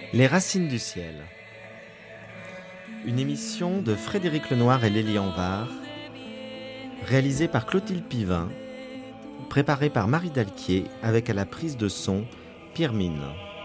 Les racines du ciel. Une émission de Frédéric Lenoir et Lélie Anvar, réalisée par Clotilde Pivin, préparée par Marie Dalquier avec à la prise de son Pierre Mine.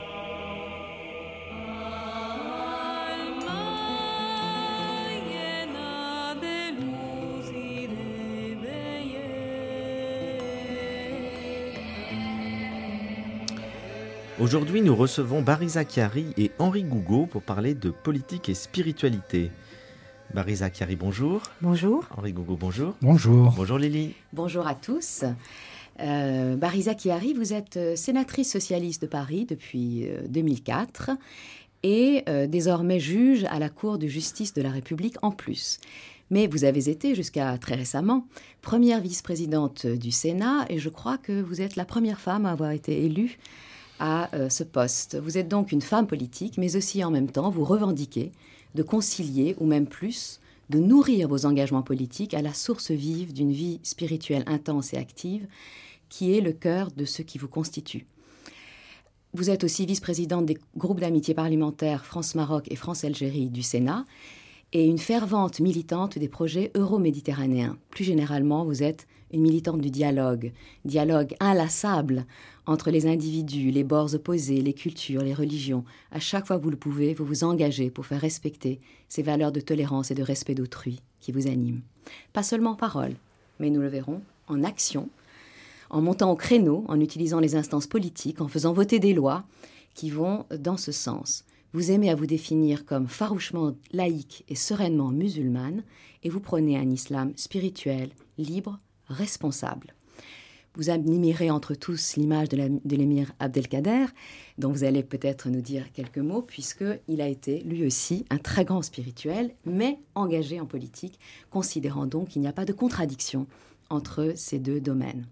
Aujourd'hui, nous recevons Bariza Chiari et Henri Gougaud pour parler de politique et spiritualité. Bariza Chiari, bonjour. Bonjour. Henri Gougaud, bonjour. Bonjour. Bonjour Lélie. Bonjour à tous. Bariza Chiari, vous êtes sénatrice socialiste de Paris depuis 2004 et désormais juge à la Cour de justice de la République en plus. Mais vous avez été, jusqu'à très récemment, première vice-présidente du Sénat et je crois que vous êtes la première femme à avoir été élue à ce poste. Vous êtes donc une femme politique, mais aussi en même temps, vous revendiquez de concilier, ou même plus, de nourrir vos engagements politiques à la source vive d'une vie spirituelle intense et active, qui est le cœur de ce qui vous constitue. Vous êtes aussi vice-présidente des groupes d'amitié parlementaires France-Maroc et France-Algérie du Sénat, et une fervente militante des projets euro-méditerranéens. Plus généralement, vous êtes une militante du dialogue inlassable entre les individus, les bords opposés, les cultures, les religions. À chaque fois que vous le pouvez, vous vous engagez pour faire respecter ces valeurs de tolérance et de respect d'autrui qui vous animent. Pas seulement en parole, mais nous le verrons, en action, en montant au créneau, en utilisant les instances politiques, en faisant voter des lois qui vont dans ce sens. Vous aimez à vous définir comme farouchement laïque et sereinement musulmane, et vous prenez un islam spirituel, libre, responsable. Vous admirez entre tous l'image de l'émir Abdelkader, dont vous allez peut-être nous dire quelques mots, puisqu'il a été, lui aussi, un très grand spirituel, mais engagé en politique, considérant donc qu'il n'y a pas de contradiction entre ces deux domaines.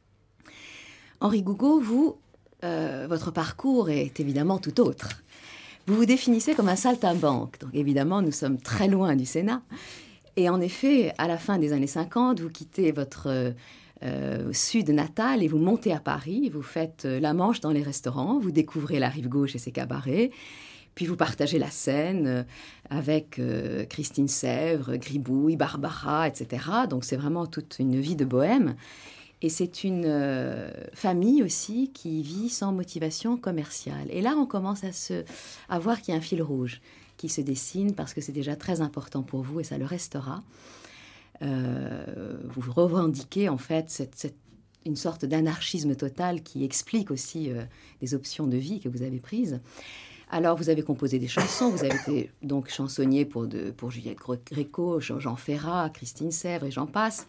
Henri Gougaud, votre parcours est évidemment tout autre. Vous vous définissez comme un saltimbanque. Donc évidemment, nous sommes très loin du Sénat. Et en effet, à la fin des années 50, vous quittez votre sud natal et vous montez à Paris. Vous faites la Manche dans les restaurants. Vous découvrez la Rive Gauche et ses cabarets. Puis vous partagez la scène avec Christine Sèvres, Gribouille, Barbara, etc. Donc c'est vraiment toute une vie de bohème. Et c'est une famille aussi qui vit sans motivation commerciale. Et là, on commence à voir qu'il y a un fil rouge qui se dessine parce que c'est déjà très important pour vous et ça le restera. Vous revendiquez en fait une sorte d'anarchisme total qui explique aussi des options de vie que vous avez prises. Alors, vous avez composé des chansons, vous avez été donc chansonnier pour Juliette Gréco, Jean Ferrat, Christine Sèvres et j'en passe.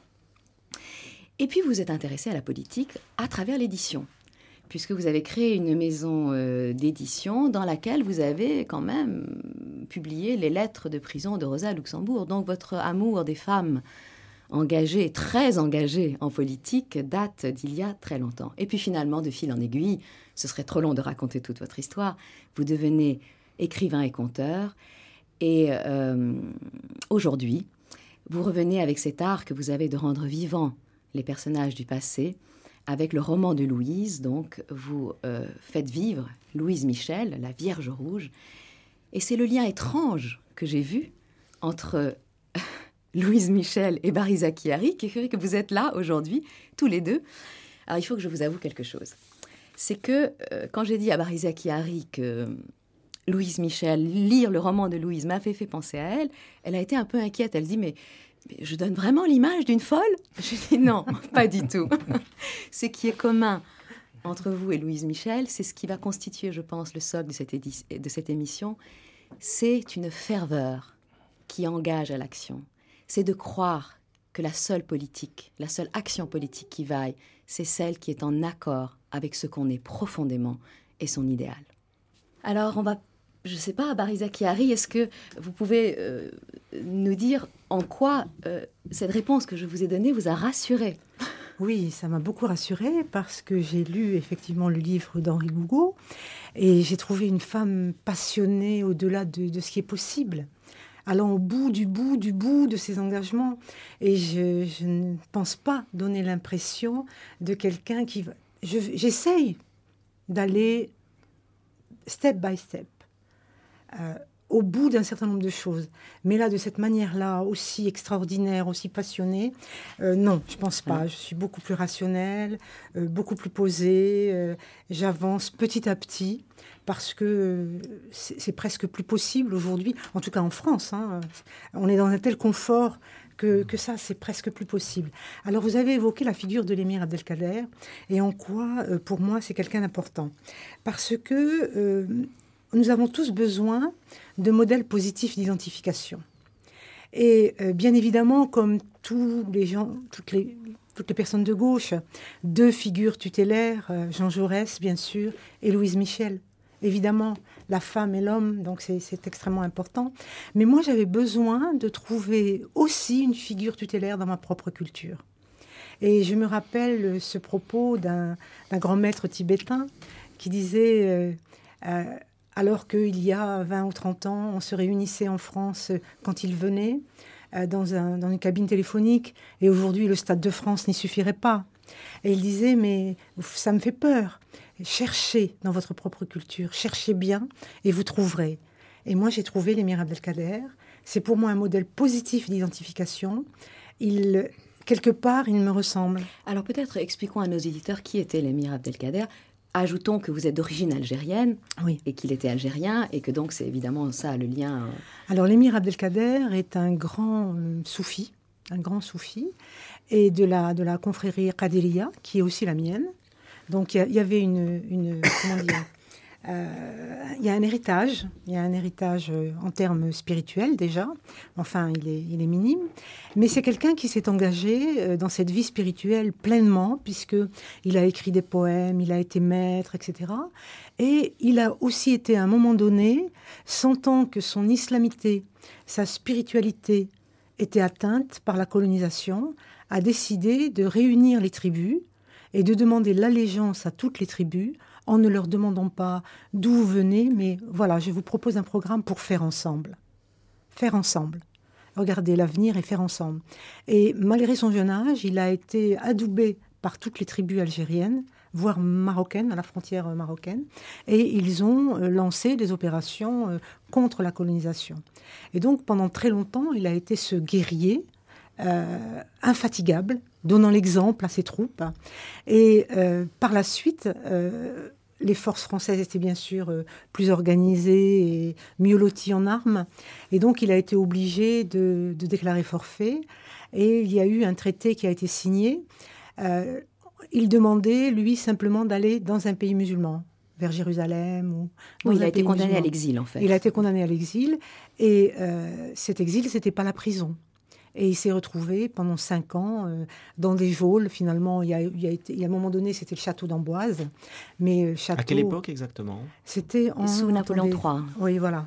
Et puis, vous êtes intéressé à la politique à travers l'édition, puisque vous avez créé une maison d'édition dans laquelle vous avez quand même publié les lettres de prison de Rosa Luxembourg. Donc, votre amour des femmes engagées, très engagées en politique, date d'il y a très longtemps. Et puis, finalement, de fil en aiguille, ce serait trop long de raconter toute votre histoire, vous devenez écrivain et conteur. Et aujourd'hui, vous revenez avec cet art que vous avez de rendre vivant les personnages du passé, avec le roman de Louise. Donc, vous faites vivre Louise Michel, la Vierge Rouge. Et c'est le lien étrange que j'ai vu entre Louise Michel et Bariza Chiari, qui fait que vous êtes là aujourd'hui, tous les deux. Alors, il faut que je vous avoue quelque chose. C'est que quand j'ai dit à Bariza Chiari que Louise Michel, lire le roman de Louise m'avait fait penser à elle, elle a été un peu inquiète. Elle dit, mais je donne vraiment l'image d'une folle ? Je dis non, pas du tout. Ce qui est commun entre vous et Louise Michel, c'est ce qui va constituer, je pense, le socle de cette émission. C'est une ferveur qui engage à l'action. C'est de croire que la seule action politique qui vaille, c'est celle qui est en accord avec ce qu'on est profondément et son idéal. Alors, je ne sais pas, Bariza Chiari, est-ce que vous pouvez nous dire en quoi cette réponse que je vous ai donnée vous a rassuré ? Oui, ça m'a beaucoup rassurée parce que j'ai lu effectivement le livre d'Henri Gougaud et j'ai trouvé une femme passionnée au-delà de ce qui est possible, allant au bout de ses engagements. Et je ne pense pas donner l'impression de quelqu'un J'essaye d'aller step by step. au bout d'un certain nombre de choses. Mais là, de cette manière-là, aussi extraordinaire, aussi passionnée, non, je ne pense pas. Je suis beaucoup plus rationnelle, beaucoup plus posée. J'avance petit à petit parce que c'est presque plus possible aujourd'hui, en tout cas en France. On est dans un tel confort que ça, c'est presque plus possible. Alors, vous avez évoqué la figure de l'émir Abdelkader et en quoi, pour moi, c'est quelqu'un d'important. Parce que nous avons tous besoin de modèles positifs d'identification. Et bien évidemment, comme tous les gens, toutes les personnes de gauche, deux figures tutélaires, Jean Jaurès, bien sûr, et Louise Michel. Évidemment, la femme et l'homme, donc c'est extrêmement important. Mais moi, j'avais besoin de trouver aussi une figure tutélaire dans ma propre culture. Et je me rappelle ce propos d'un grand maître tibétain qui disait... alors qu'il y a 20 ou 30 ans, on se réunissait en France quand il venait dans une cabine téléphonique. Et aujourd'hui, le Stade de France n'y suffirait pas. Et il disait, mais ça me fait peur. Cherchez dans votre propre culture, cherchez bien et vous trouverez. Et moi, j'ai trouvé l'émir Abdelkader. C'est pour moi un modèle positif d'identification. Quelque part, il me ressemble. Alors peut-être expliquons à nos éditeurs qui était l'émir Abdelkader. Ajoutons que vous êtes d'origine algérienne, oui, et qu'il était algérien, et que donc c'est évidemment ça le lien. Alors l'émir Abdelkader est un grand soufi, et de la confrérie Qadiriya, qui est aussi la mienne. Donc il y avait comment dire, il y a un héritage en termes spirituels déjà, enfin il est minime, mais c'est quelqu'un qui s'est engagé dans cette vie spirituelle pleinement, puisqu'il a écrit des poèmes, il a été maître, etc. Et il a aussi été à un moment donné, sentant que son islamité, sa spiritualité était atteinte par la colonisation, a décidé de réunir les tribus et de demander l'allégeance à toutes les tribus, en ne leur demandant pas d'où vous venez, mais voilà, je vous propose un programme pour faire ensemble. Faire ensemble. Regarder l'avenir et faire ensemble. Et malgré son jeune âge, il a été adoubé par toutes les tribus algériennes, voire marocaines, à la frontière marocaine, et ils ont lancé des opérations contre la colonisation. Et donc, pendant très longtemps, il a été ce guerrier infatigable, donnant l'exemple à ses troupes. Et par la suite, les forces françaises étaient bien sûr plus organisées et mieux loties en armes. Et donc, il a été obligé de déclarer forfait. Et il y a eu un traité qui a été signé. Il demandait, lui, simplement d'aller dans un pays musulman, vers Jérusalem. Oui, il a été condamné à l'exil, en fait. Il a été condamné à l'exil. Et cet exil, ce n'était pas la prison. Et il s'est retrouvé pendant 5 ans dans des geôles. Finalement, il y a un moment donné, c'était le château d'Amboise. Mais château, à quelle époque exactement? C'était sous Napoléon III. Oui, voilà.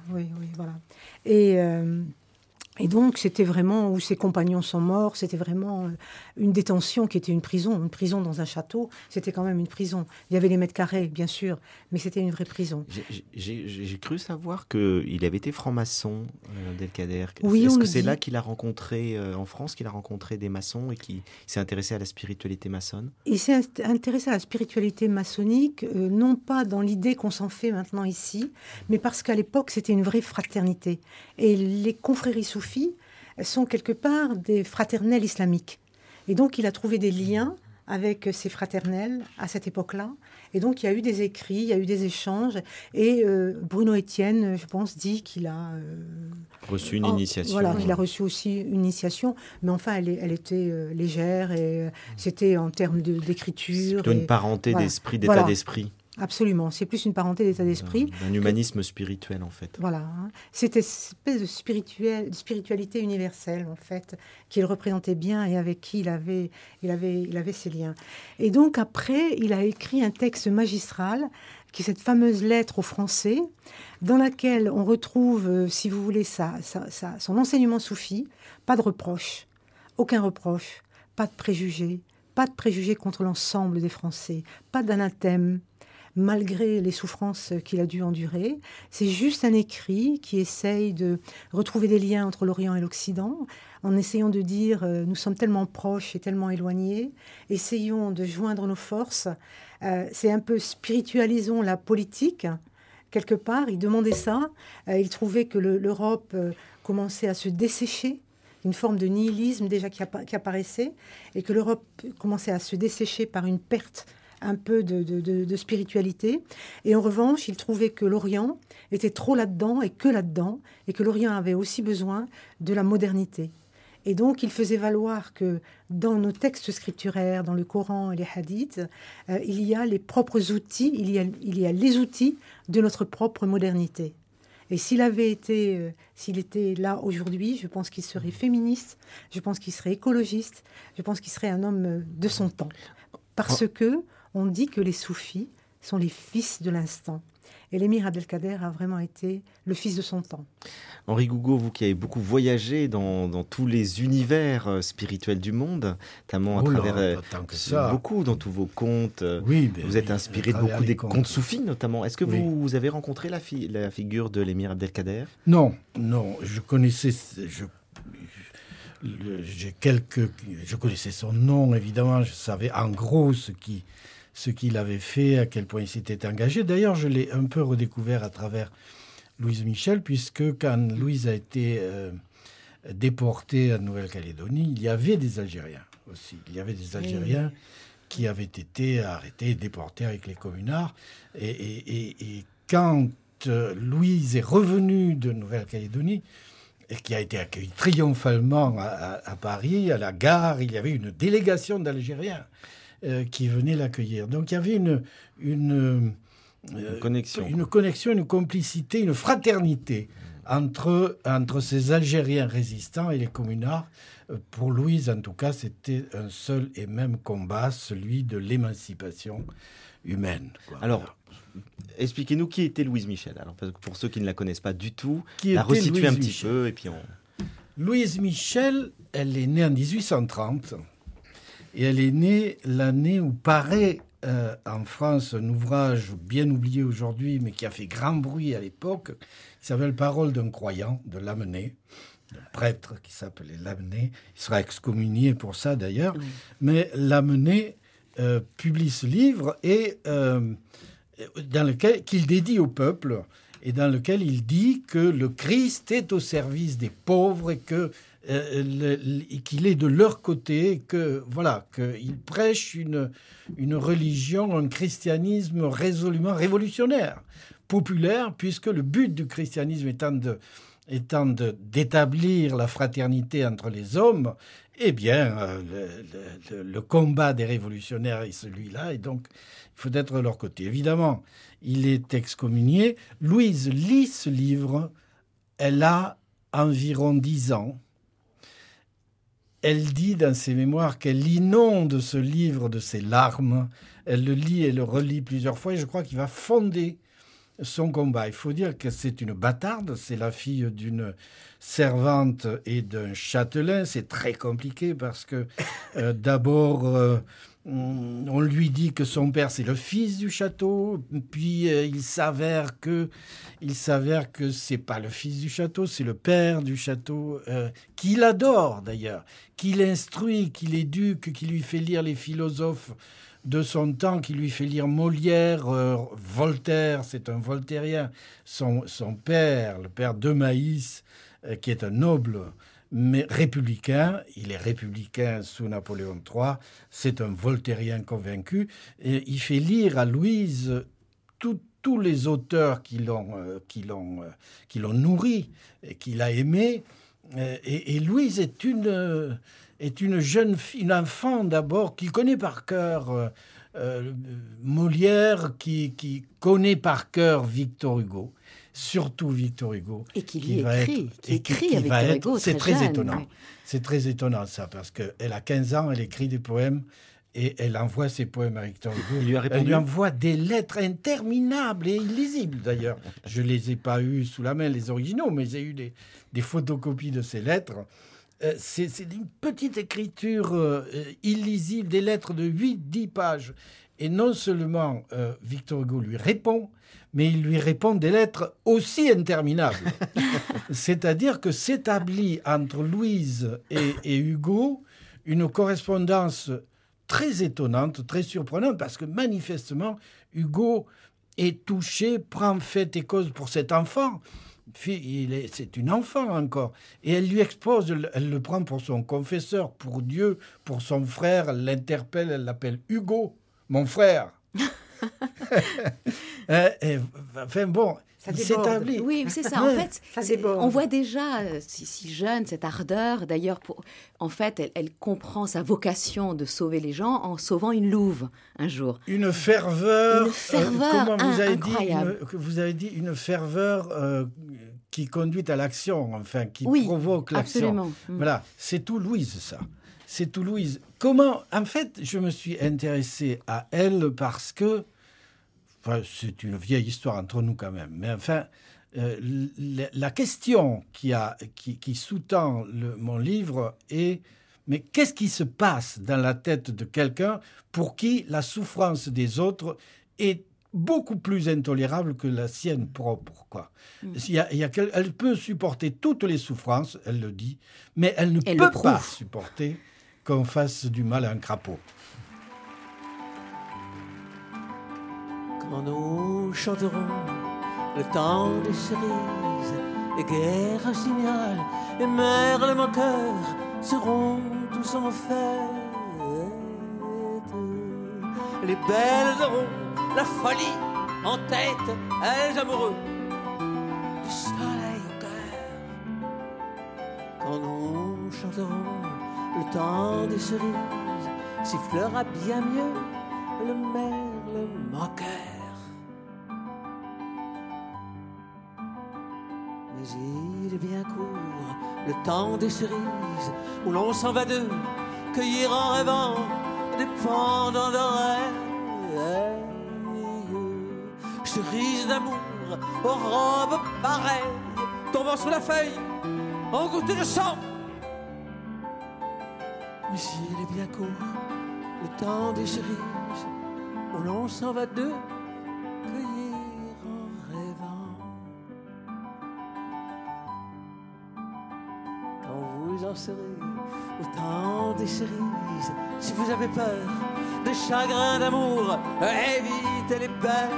Et donc, c'était vraiment où ses compagnons sont morts. C'était vraiment une détention qui était une prison. Une prison dans un château, c'était quand même une prison. Il y avait les mètres carrés, bien sûr, mais c'était une vraie prison. J'ai cru savoir qu'il avait été franc-maçon, Abdelkader. Oui, est-ce que c'est là qu'il a rencontré, en France, qu'il a rencontré des maçons et qu'il s'est intéressé à la spiritualité maçonne? Il s'est intéressé à la spiritualité maçonnique, non pas dans l'idée qu'on s'en fait maintenant ici, mais parce qu'à l'époque, c'était une vraie fraternité. Et les confréries soufis sont quelque part des fraternels islamiques. Et donc, il a trouvé des liens avec ces fraternels à cette époque-là. Et donc, il y a eu des écrits, il y a eu des échanges. Et Bruno Etienne, je pense, dit qu'il a... reçu une initiation. Voilà, qu'il a reçu aussi une initiation. Mais enfin, elle était légère et c'était en termes d'écriture. C'est plutôt une parenté d'esprit, d'état d'esprit. Absolument, c'est plus une parenté d'état d'esprit. Un humanisme spirituel, en fait. Voilà, c'était une espèce de spiritualité universelle, en fait, qu'il représentait bien et avec qui il avait ses liens. Et donc, après, il a écrit un texte magistral, qui est cette fameuse lettre aux Français, dans laquelle on retrouve, si vous voulez, son enseignement soufi, pas de reproche, aucun reproche, pas de préjugés contre l'ensemble des Français, pas d'anathème, malgré les souffrances qu'il a dû endurer. C'est juste un écrit qui essaye de retrouver des liens entre l'Orient et l'Occident, en essayant de dire nous sommes tellement proches et tellement éloignés, essayons de joindre nos forces. C'est un peu spiritualisons la politique, quelque part, il demandait ça. Il trouvait que l'Europe commençait à se dessécher, une forme de nihilisme déjà qui apparaissait, et que l'Europe commençait à se dessécher par une perte un peu de spiritualité. Et en revanche, il trouvait que l'Orient était trop là-dedans, et que l'Orient avait aussi besoin de la modernité. Et donc, il faisait valoir que dans nos textes scripturaires, dans le Coran et les hadiths, il y a les propres outils, il y a les outils de notre propre modernité. Et s'il était là aujourd'hui, je pense qu'il serait féministe, je pense qu'il serait écologiste, je pense qu'il serait un homme de son temps. Parce que on dit que les soufis sont les fils de l'instant. Et l'émir Abdelkader a vraiment été le fils de son temps. Henri Gougaud, vous qui avez beaucoup voyagé dans tous les univers spirituels du monde, notamment à travers beaucoup dans tous vos contes. Oui, vous êtes inspiré de beaucoup des contes soufis, notamment. Est-ce que vous avez rencontré la figure de l'émir Abdelkader ? Non, je connaissais... Je connaissais son nom, évidemment. Je savais en gros ce qu'il avait fait, à quel point il s'était engagé. D'ailleurs, je l'ai un peu redécouvert à travers Louise Michel, puisque quand Louise a été déportée en Nouvelle-Calédonie, il y avait des Algériens aussi. Il y avait des Algériens qui avaient été arrêtés, déportés avec les communards. Et quand Louise est revenue de Nouvelle-Calédonie, et qui a été accueillie triomphalement à Paris, à la gare, il y avait une délégation d'Algériens qui venaient l'accueillir. Donc il y avait une connexion, une complicité, une fraternité entre ces Algériens résistants et les communards. Pour Louise, en tout cas, c'était un seul et même combat, celui de l'émancipation humaine. Alors, expliquez-nous qui était Louise Michel. Alors, pour ceux qui ne la connaissent pas du tout, la resituer un petit peu. Et puis Louise Michel, elle est née en 1830. Et elle est née l'année où paraît en France un ouvrage bien oublié aujourd'hui, mais qui a fait grand bruit à l'époque, qui s'appelle « Parole d'un croyant » de Lamennais, un prêtre qui s'appelait Lamennais. Il sera excommunié pour ça d'ailleurs. Oui. Mais Lamennais publie ce livre qu'il dédie au peuple, et dans lequel il dit que le Christ est au service des pauvres et qu'il est de leur côté, qu'il prêche une religion, un christianisme résolument révolutionnaire, populaire, puisque le but du christianisme étant d'établir la fraternité entre les hommes, eh bien, le combat des révolutionnaires est celui-là, et donc il faut être de leur côté. Évidemment, il est excommunié. Louise lit ce livre, elle a environ 10 ans. Elle dit dans ses mémoires qu'elle inonde ce livre de ses larmes. Elle le lit et le relit plusieurs fois et je crois qu'il va fonder son combat. Il faut dire que c'est une bâtarde, c'est la fille d'une servante et d'un châtelain. C'est très compliqué parce que d'abord... on lui dit que son père c'est le fils du château, puis il s'avère que c'est pas le fils du château, c'est le père du château, qu'il adore d'ailleurs, qu'il instruit, qu'il éduque, qui lui fait lire les philosophes de son temps, qui lui fait lire Molière, Voltaire, c'est un voltairien, son père, le père de Maïs, qui est un noble mais républicain, il est républicain sous Napoléon III, c'est un voltairien convaincu, et il fait lire à Louise tous les auteurs qui l'ont nourri, et qu'il a aimé, et Louise est une jeune fille, une enfant d'abord, qui connaît par cœur Molière, qui connaît par cœur Victor Hugo, surtout Victor Hugo. Et qui écrit à Victor Hugo. C'est très étonnant. Oui. C'est très étonnant ça, parce qu'elle a 15 ans, elle écrit des poèmes et elle envoie ses poèmes à Victor Hugo. Elle lui envoie des lettres interminables et illisibles d'ailleurs. Je ne les ai pas eues sous la main, les originaux, mais j'ai eu des photocopies de ces lettres. C'est une petite écriture illisible, des lettres de 8-10 pages. Et non seulement Victor Hugo lui répond, mais il lui répond des lettres aussi interminables. C'est-à-dire que s'établit entre Louise et Hugo une correspondance très étonnante, très surprenante, parce que manifestement, Hugo est touchée, prend fait et cause pour cet enfant. C'est une enfant encore. Et elle lui expose, elle le prend pour son confesseur, pour Dieu, pour son frère, elle l'interpelle, elle l'appelle Hugo, mon frère. Enfin bon, il s'établit. Oui, c'est ça. En fait, on voit déjà, si jeune, cette ardeur. D'ailleurs, en fait, elle comprend sa vocation de sauver les gens en sauvant une louve un jour. Une ferveur. Comment incroyable. Vous avez dit une ferveur qui conduit à l'action, enfin, qui provoque l'action. Absolument. Voilà, c'est tout Louise, ça. C'est tout Louise. Comment, en fait, je me suis intéressé à elle parce que, enfin, c'est une vieille histoire entre nous quand même, mais enfin, la question qui sous-tend mon livre est, mais qu'est-ce qui se passe dans la tête de quelqu'un pour qui la souffrance des autres est beaucoup plus intolérable que la sienne propre, quoi. Elle peut supporter toutes les souffrances, elle le dit, mais elle ne peut pas supporter qu'on fasse du mal à un crapaud. Quand nous chanterons le temps des cerises, et guerre signal, et merle le moqueur seront tous en fête. Les belles auront la folie en tête, elles amoureux du soleil au cœur. Quand nous chanterons le temps des cerises, sifflera bien mieux le merle moqueur. Mais il est bien court le temps des cerises, où l'on s'en va d'eux, cueillir en rêvant des pendants d'oreilles. Cerises d'amour aux robes pareilles, tombant sous la feuille en gouttes de sang. Mais s'il est bien court le temps des cerises, où l'on s'en va d'eux, cueillir en rêvant. Quand vous en serez au temps des cerises, si vous avez peur des chagrins d'amour, évitez les peines.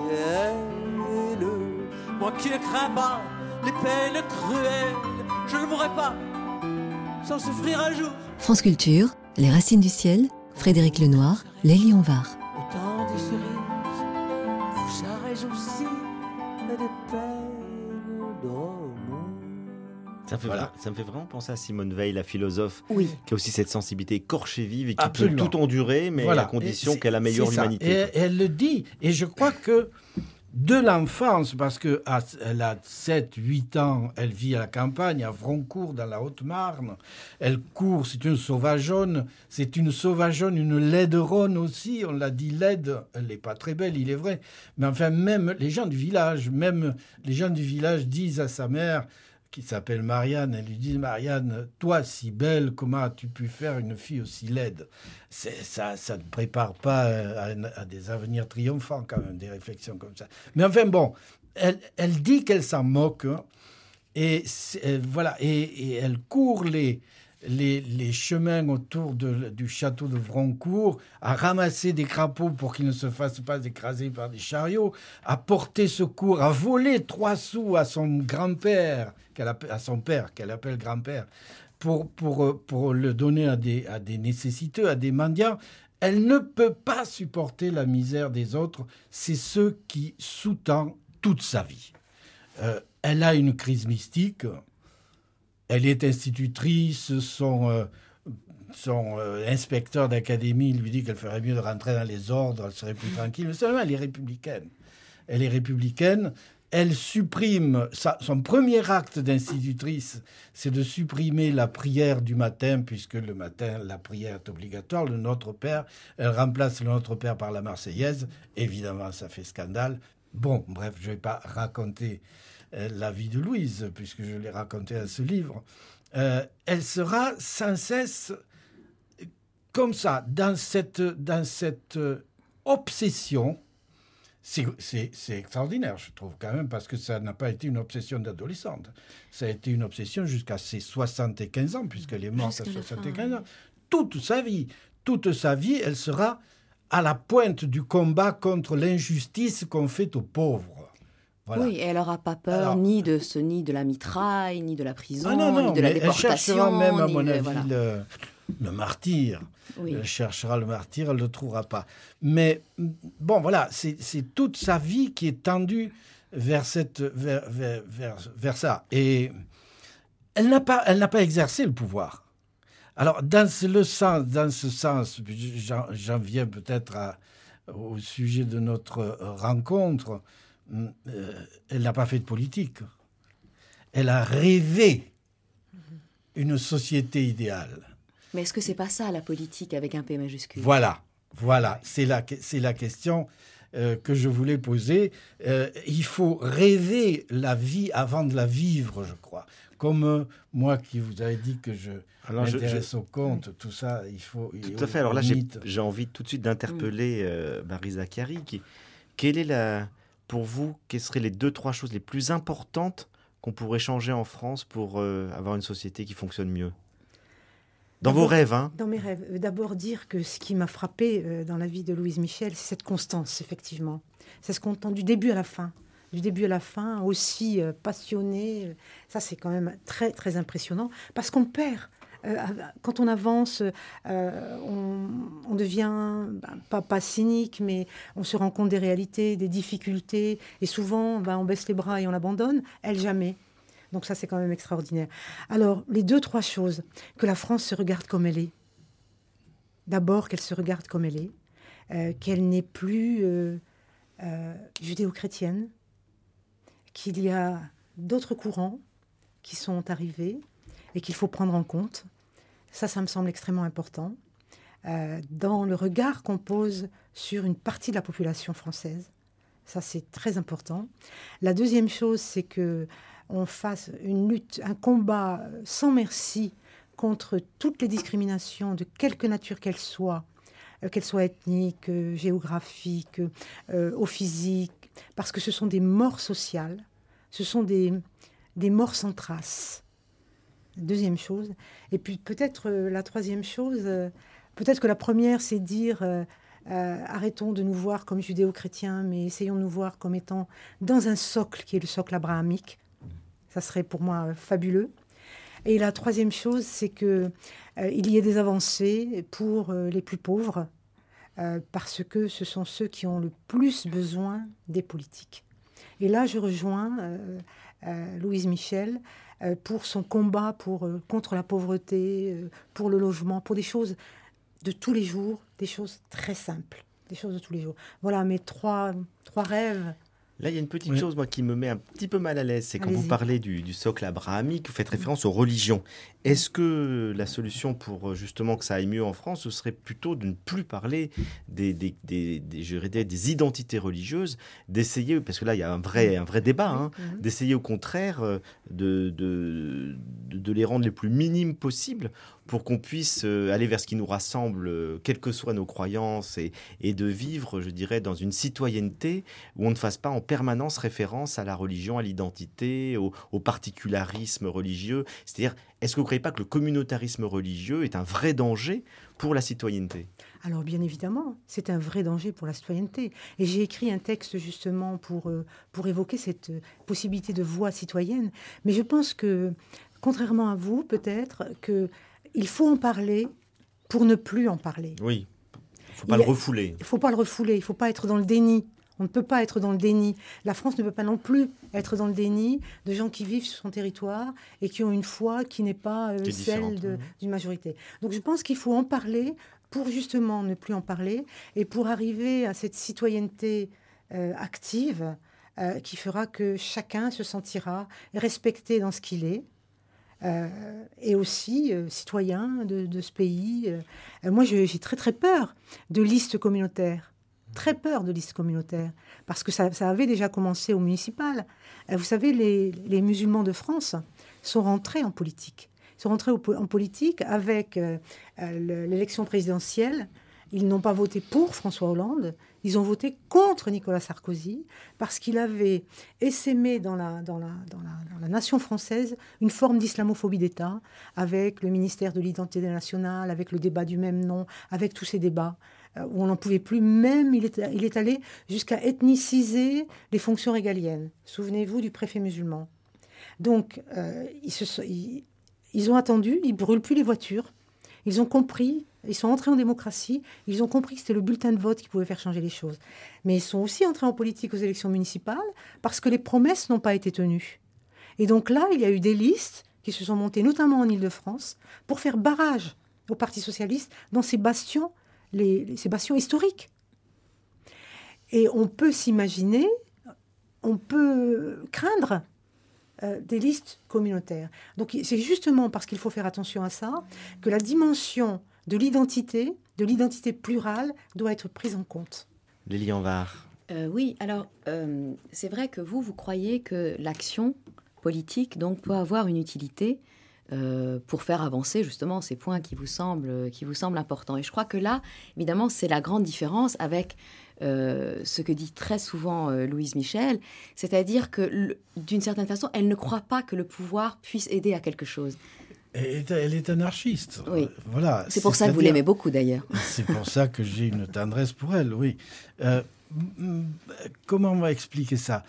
Moi qui ne crains pas les peines cruelles, je ne mourrai pas sans souffrir un jour. France Culture, Les Racines du Ciel, Frédéric Lenoir, Les Lions Var. Au temps des cerises, vous serez aussi des peines d'amour. Ça me fait vraiment penser à Simone Veil, la philosophe, qui a aussi cette sensibilité écorchée vive et qui Absolument. peut tout endurer, mais à condition qu'elle améliore l'humanité. Et elle le dit, et je crois que de l'enfance, parce qu'elle a 7-8 ans, elle vit à la campagne, à Vroncourt, dans la Haute-Marne. Elle court, c'est une sauvageonne, une laideronne aussi, on l'a dit laide, elle n'est pas très belle, il est vrai. Mais enfin, même les gens du village disent à sa mère, qui s'appelle Marianne, elle lui dit « Marianne, toi si belle, comment as-tu pu faire une fille aussi laide ?» Ça ne prépare pas à des avenirs triomphants quand même, des réflexions comme ça. Mais enfin bon, elle dit qu'elle s'en moque, hein, et elle court les chemins autour du château de Vroncourt, à ramasser des crapauds pour qu'ils ne se fassent pas écraser par des chariots, à porter secours, à voler 3 sous à son grand-père, à son père, qu'elle appelle grand-père, pour le donner à des nécessiteux, à des mendiants. Elle ne peut pas supporter la misère des autres. C'est ce qui sous-tend toute sa vie. Elle a une crise mystique. Elle est institutrice, son inspecteur d'académie lui dit qu'elle ferait mieux de rentrer dans les ordres, elle serait plus tranquille. Mais seulement, elle est républicaine. Elle supprime, son premier acte d'institutrice, c'est de supprimer la prière du matin, puisque le matin, la prière est obligatoire, le Notre Père. Elle remplace le Notre Père par la Marseillaise. Évidemment, ça fait scandale. Bon, bref, je ne vais pas raconter la vie de Louise, puisque je l'ai raconté à ce livre. Elle sera sans cesse comme ça, dans cette obsession. C'est extraordinaire, je trouve, quand même, parce que ça n'a pas été une obsession d'adolescente. Ça a été une obsession jusqu'à ses 75 ans, puisqu'elle est morte à 75 ans. Toute sa vie, elle sera à la pointe du combat contre l'injustice qu'on fait aux pauvres. Voilà. Oui, et elle n'aura pas peur ni de la mitraille, ni de la prison, non, ni de la mais déportation. Elle cherchera même, à ni mon de- avis, voilà. le martyr. Oui. Elle cherchera le martyr, elle ne le trouvera pas. Mais bon, voilà, c'est toute sa vie qui est tendue vers ça. Et elle n'a pas exercé le pouvoir. Alors, dans ce sens, j'en viens peut-être au sujet de notre rencontre. Elle n'a pas fait de politique. Elle a rêvé une société idéale. Mais est-ce que c'est pas ça la politique avec un P majuscule? Voilà, c'est la question que je voulais poser. Il faut rêver la vie avant de la vivre, je crois. Comme moi qui vous avais dit que je m'intéresse au conte, tout ça, il faut... Tout à fait. Alors là, j'ai envie tout de suite d'interpeller Marisa Chiari. Pour vous, quelles seraient les 2-3 choses les plus importantes qu'on pourrait changer en France pour avoir une société qui fonctionne mieux? Dans vos rêves, hein? Dans mes rêves. D'abord dire que ce qui m'a frappé dans la vie de Louise Michel, c'est cette constance, effectivement. C'est ce qu'on entend du début à la fin. Du début à la fin, aussi passionnée. Ça, c'est quand même très, très impressionnant. Parce qu'on perd. Quand on avance, on devient pas cynique, mais on se rend compte des réalités, des difficultés. Et souvent, on baisse les bras et on abandonne. Elle, jamais. Donc ça, c'est quand même extraordinaire. Alors, les 2-3 choses. Que la France se regarde comme elle est. D'abord, qu'elle se regarde comme elle est. Qu'elle n'est plus judéo-chrétienne. Qu'il y a d'autres courants qui sont arrivés et qu'il faut prendre en compte. Ça me semble extrêmement important. Dans le regard qu'on pose sur une partie de la population française. Ça, c'est très important. La deuxième chose, c'est que on fasse une lutte, un combat sans merci contre toutes les discriminations de quelque nature qu'elles soient ethniques, géographiques, au physique, parce que ce sont des morts sociales, ce sont des morts sans trace. Deuxième chose. Et puis peut-être la troisième chose, peut-être que la première, c'est dire arrêtons de nous voir comme judéo-chrétiens, mais essayons de nous voir comme étant dans un socle qui est le socle abrahamique. Ça serait pour moi fabuleux. Et la troisième chose, c'est qu'il y ait des avancées pour les plus pauvres, parce que ce sont ceux qui ont le plus besoin des politiques. Et là, je rejoins Louise Michel pour son combat contre la pauvreté, pour le logement, pour des choses de tous les jours, des choses très simples, des choses de tous les jours. Voilà mes trois rêves. Là, il y a une petite chose moi, qui me met un petit peu mal à l'aise. C'est quand vous Allez-y. parlez du socle abrahamique, vous faites référence aux religions. Est-ce que la solution pour justement que ça aille mieux en France, ce serait plutôt de ne plus parler des identités religieuses, d'essayer, parce que là, il y a un vrai débat, hein, d'essayer au contraire de les rendre les plus minimes possibles pour qu'on puisse aller vers ce qui nous rassemble, quelles que soient nos croyances, et de vivre, je dirais, dans une citoyenneté où on ne fasse pas en permanence référence à la religion, à l'identité, au particularisme religieux. C'est-à-dire, est-ce que vous ne croyez pas que le communautarisme religieux est un vrai danger pour la citoyenneté ? Alors bien évidemment, c'est un vrai danger pour la citoyenneté. Et j'ai écrit un texte justement pour évoquer cette possibilité de voix citoyenne. Mais je pense que, contrairement à vous, peut-être, qu'il faut en parler pour ne plus en parler. Oui, il ne faut pas le refouler. Il ne faut pas le refouler, il ne faut pas être dans le déni. On ne peut pas être dans le déni. La France ne peut pas non plus être dans le déni de gens qui vivent sur son territoire et qui ont une foi qui n'est pas celle d'une majorité. Donc je pense qu'il faut en parler pour justement ne plus en parler et pour arriver à cette citoyenneté active qui fera que chacun se sentira respecté dans ce qu'il est. Et aussi citoyen de ce pays. Moi, j'ai très très peur de listes communautaires. Très peur de listes communautaires, parce que ça avait déjà commencé au municipal. Vous savez, les musulmans de France sont rentrés en politique. Ils sont rentrés en politique avec l'élection présidentielle. Ils n'ont pas voté pour François Hollande, ils ont voté contre Nicolas Sarkozy, parce qu'il avait essaimé dans la nation française une forme d'islamophobie d'État, avec le ministère de l'identité nationale, avec le débat du même nom, avec tous ces débats. où on n'en pouvait plus. Même, il est allé jusqu'à ethniciser les fonctions régaliennes. Souvenez-vous du préfet musulman. Donc, ils ont attendu, ils ne brûlent plus les voitures. Ils ont compris, ils sont entrés en démocratie, ils ont compris que c'était le bulletin de vote qui pouvait faire changer les choses. Mais ils sont aussi entrés en politique aux élections municipales parce que les promesses n'ont pas été tenues. Et donc là, il y a eu des listes qui se sont montées, notamment en Île-de-France, pour faire barrage au Parti socialiste dans ces bastions, ces bastions historiques. Et on peut s'imaginer, on peut craindre des listes communautaires. Donc c'est justement parce qu'il faut faire attention à ça que la dimension de l'identité plurale doit être prise en compte. Lilian Var. Oui, alors c'est vrai que vous croyez que l'action politique donc peut avoir une utilité pour faire avancer justement ces points qui vous semblent importants. Et je crois que là, évidemment, c'est la grande différence avec ce que dit très souvent Louise Michel, c'est-à-dire que d'une certaine façon, elle ne croit pas que le pouvoir puisse aider à quelque chose. Elle est anarchiste. Oui. Voilà. C'est pour ça que vous l'aimez beaucoup d'ailleurs. C'est pour ça que j'ai une tendresse pour elle, oui. Comment on va expliquer ça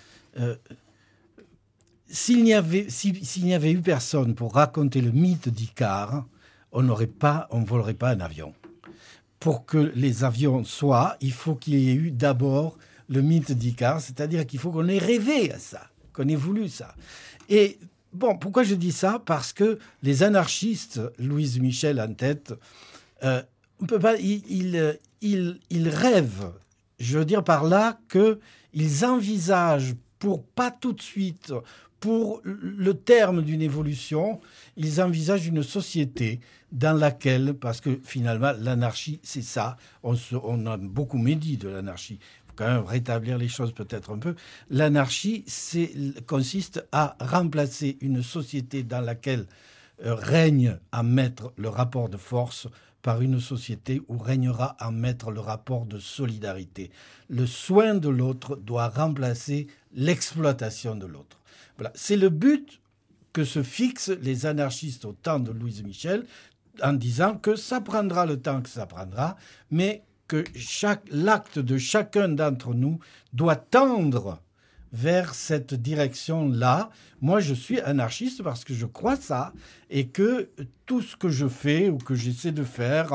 S'il n'y avait eu personne pour raconter le mythe d'Icare, on ne volerait pas un avion. Pour que les avions soient, il faut qu'il y ait eu d'abord le mythe d'Icare, c'est-à-dire qu'il faut qu'on ait rêvé à ça, qu'on ait voulu ça. Et bon, pourquoi je dis ça ? Parce que les anarchistes, Louise Michel en tête, on peut pas, ils rêvent, je veux dire par là qu'ils envisagent, pour pas tout de suite, pour le terme d'une évolution, ils envisagent une société dans laquelle, parce que finalement, l'anarchie, c'est ça. On a beaucoup médit de l'anarchie. Il faut quand même rétablir les choses peut-être un peu. L'anarchie consiste à remplacer une société dans laquelle règne à maître le rapport de force par une société où régnera à maître le rapport de solidarité. Le soin de l'autre doit remplacer l'exploitation de l'autre. Voilà. C'est le but que se fixent les anarchistes au temps de Louise Michel, en disant que ça prendra le temps que ça prendra, mais que l'acte de chacun d'entre nous doit tendre vers cette direction-là. Moi, je suis anarchiste parce que je crois ça, et que tout ce que je fais ou que j'essaie de faire,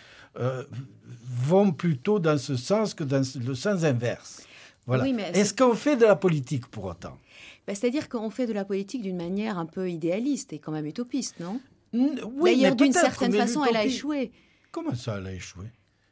vont plutôt dans ce sens que dans le sens inverse. Voilà. Oui, est-ce qu'on fait de la politique pour autant ? C'est-à-dire qu'on fait de la politique d'une manière un peu idéaliste et quand même utopiste, non ? Oui, d'ailleurs, d'une certaine façon, elle a échoué. Comment ça, elle a échoué ?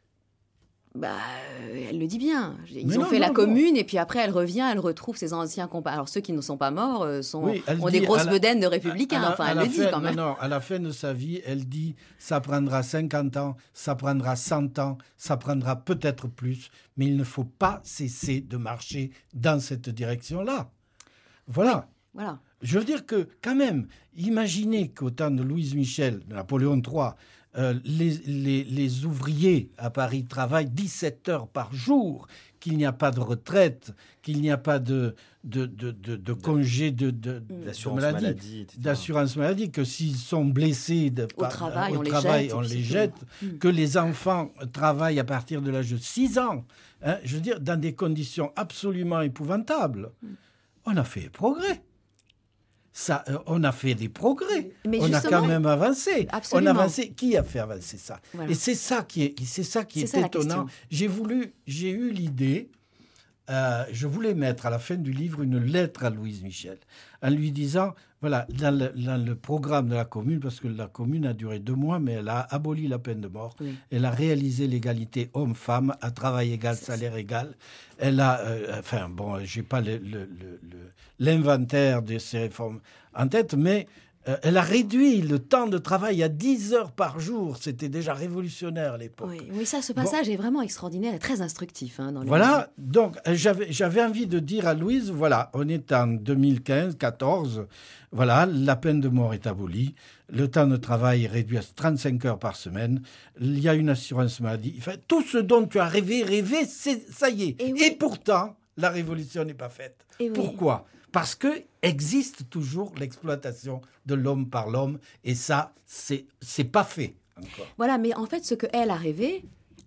Elle le dit bien. Ils ont fait la commune et puis après, elle revient, elle retrouve ses anciens compagnons. Alors, ceux qui ne sont pas morts ont des grosses bedaines de républicains. Elle le dit quand même. Non, à la fin de sa vie, elle dit « ça prendra 50 ans, ça prendra 100 ans, ça prendra peut-être plus, mais il ne faut pas cesser de marcher dans cette direction-là. » Voilà. Oui, voilà. Je veux dire que, quand même, imaginez qu'au temps de Louise Michel, de Napoléon III, les ouvriers à Paris travaillent 17 heures par jour, qu'il n'y a pas de retraite, qu'il n'y a pas de congé d'assurance maladie, que s'ils sont blessés au travail, on les jette, que les enfants travaillent à partir de l'âge de 6 ans, je veux dire, dans des conditions absolument épouvantables. On a fait des progrès. On a fait des progrès. Mais on a quand même avancé. Absolument. On a avancé. Qui a fait avancer ça ? Voilà. Et c'est ça qui est étonnant. J'ai eu l'idée, je voulais mettre à la fin du livre une lettre à Louise Michel, en lui disant, voilà, dans le programme de la commune, parce que la commune a duré 2 mois, mais elle a aboli la peine de mort. Oui. Elle a réalisé l'égalité homme-femme à travail égal, salaire égal. Elle a, j'ai pas l'inventaire de ces réformes en tête, mais elle a réduit le temps de travail à 10 heures par jour. C'était déjà révolutionnaire à l'époque. Oui, ça, ce passage est vraiment extraordinaire et très instructif. Voilà, donc j'avais envie de dire à Louise, voilà, on est en 2015-14, voilà, la peine de mort est abolie, le temps de travail est réduit à 35 heures par semaine, il y a une assurance maladie. Enfin, tout ce dont tu as rêvé, ça y est. Et pourtant, la révolution n'est pas faite. Pourquoi ? Parce que existe toujours l'exploitation de l'homme par l'homme, et ça, c'est pas fait encore. Voilà, mais en fait, ce qu'elle a rêvé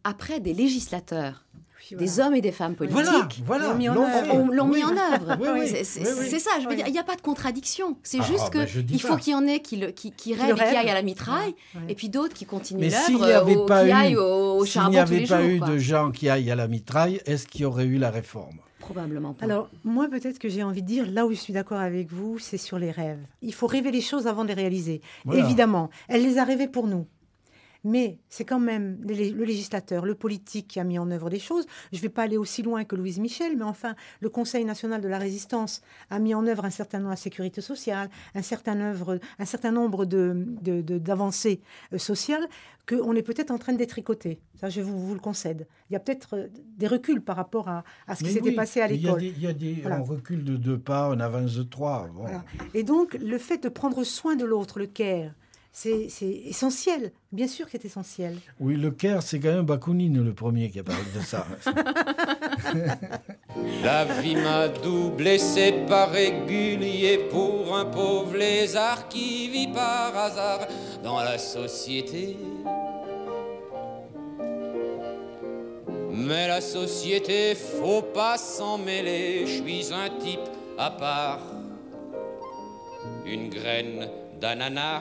après des législateurs, Oui, des hommes et des femmes politiques, Voilà, l'ont mis en l'ont œuvre. fait. l'ont mis en Oui. œuvre. Oui, oui. C'est ça, je veux dire, il n'y a pas de contradiction. C'est juste je dis qu'il faut pas. qu'il y en ait qui rêvent et qui rêvent. aillent à la mitraille, Ouais. et puis d'autres qui continuent Mais s'il n'y l'œuvre, avait pas qui eu, aillent au s'il charbon n'y tous avait les pas jours. eu quoi. de gens qui aillent à la mitraille, est-ce qu'il y aurait eu la réforme? Probablement pas. Alors, moi, peut-être que j'ai envie de dire, là où je suis d'accord avec vous, c'est sur les rêves. Il faut rêver les choses avant de les réaliser. Voilà. Évidemment, elle les a rêvées pour nous. Mais c'est quand même le législateur, le politique qui a mis en œuvre des choses. Je ne vais pas aller aussi loin que Louise Michel, mais enfin, le Conseil national de la résistance a mis en œuvre un certain nombre de sécurité sociale, un certain nombre d'avancées sociales qu'on est peut-être en train de détricoter. Ça, je vous le concède. Il y a peut-être des reculs par rapport à ce qui Mais s'était oui, passé à l'école. On recule de 2 pas, on avance de 3. Bon. Voilà. Et donc, le fait de prendre soin de l'autre, le care, c'est essentiel. Bien sûr que c'est essentiel. Oui, le Caire, c'est quand même Bakounine le premier qui a parlé de ça. La vie m'a doublé, c'est pas régulier pour un pauvre lézard qui vit par hasard dans la société. Mais la société, faut pas s'en mêler, je suis un type à part, une graine d'ananas.